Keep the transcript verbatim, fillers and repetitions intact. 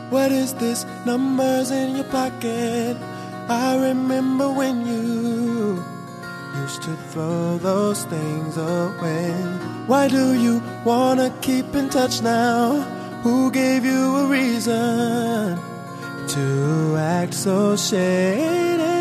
What is this? Numbers in your pocket. I remember when you used to throw those things away. Why do you wanna keep in touch now? Who gave you a reason to act so shady?